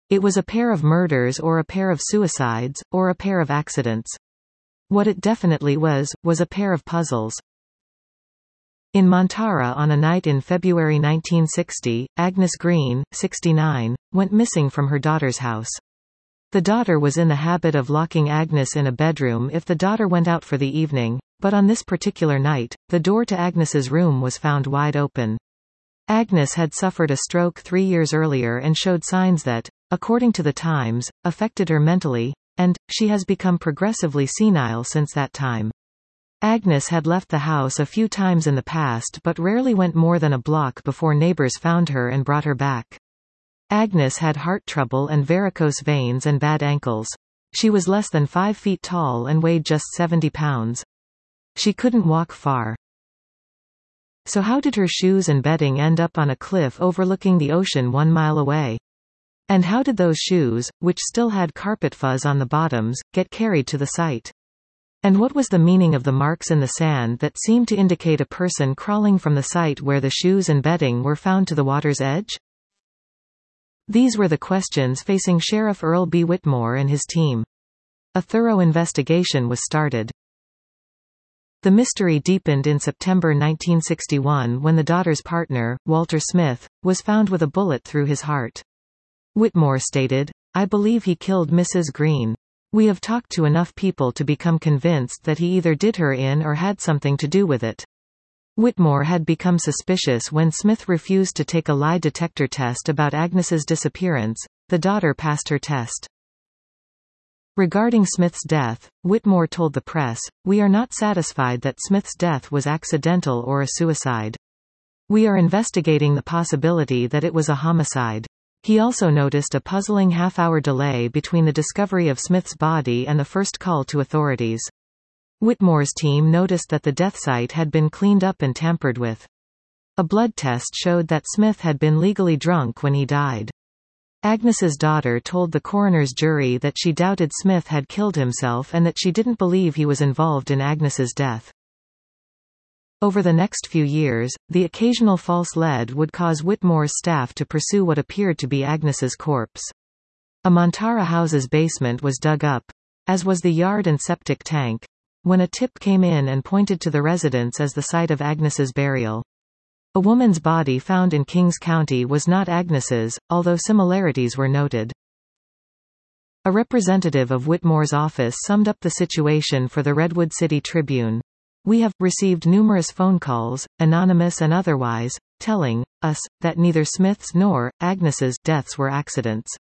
It was a pair of murders or a pair of suicides, or a pair of accidents. What it definitely was a pair of puzzles. In Montara on a night in February 1960, Agnes Green, 69, went missing from her daughter's house. The daughter was in the habit of locking Agnes in a bedroom if the daughter went out for the evening, but on this particular night, the door to Agnes's room was found wide open. Agnes had suffered a stroke 3 years earlier and showed signs that, according to the Times, affected her mentally, and she has become progressively senile since that time. Agnes had left the house a few times in the past but rarely went more than a block before neighbors found her and brought her back. Agnes had heart trouble and varicose veins and bad ankles. She was less than 5 feet tall and weighed just 70 pounds. She couldn't walk far. So how did her shoes and bedding end up on a cliff overlooking the ocean 1 mile away? And how did those shoes, which still had carpet fuzz on the bottoms, get carried to the site? And what was the meaning of the marks in the sand that seemed to indicate a person crawling from the site where the shoes and bedding were found to the water's edge? These were the questions facing Sheriff Earl B. Whitmore and his team. A thorough investigation was started. The mystery deepened in September 1961 when the daughter's partner, Walter Smith, was found with a bullet through his heart. Whitmore stated, "I believe he killed Mrs. Green. We have talked to enough people to become convinced that he either did her in or had something to do with it." Whitmore had become suspicious when Smith refused to take a lie detector test about Agnes's disappearance. The daughter passed her test. Regarding Smith's death, Whitmore told the press, "We are not satisfied that Smith's death was accidental or a suicide. We are investigating the possibility that it was a homicide." He also noticed a puzzling half-hour delay between the discovery of Smith's body and the first call to authorities. Whitmore's team noticed that the death site had been cleaned up and tampered with. A blood test showed that Smith had been legally drunk when he died. Agnes's daughter told the coroner's jury that she doubted Smith had killed himself and that she didn't believe he was involved in Agnes's death. Over the next few years, the occasional false lead would cause Whitmore's staff to pursue what appeared to be Agnes's corpse. A Montara house's basement was dug up, as was the yard and septic tank, when a tip came in and pointed to the residence as the site of Agnes's burial. A woman's body found in Kings County was not Agnes's, although similarities were noted. A representative of Whitmore's office summed up the situation for the Redwood City Tribune. "We have received numerous phone calls, anonymous and otherwise, telling us that neither Smith's nor Agnes's deaths were accidents.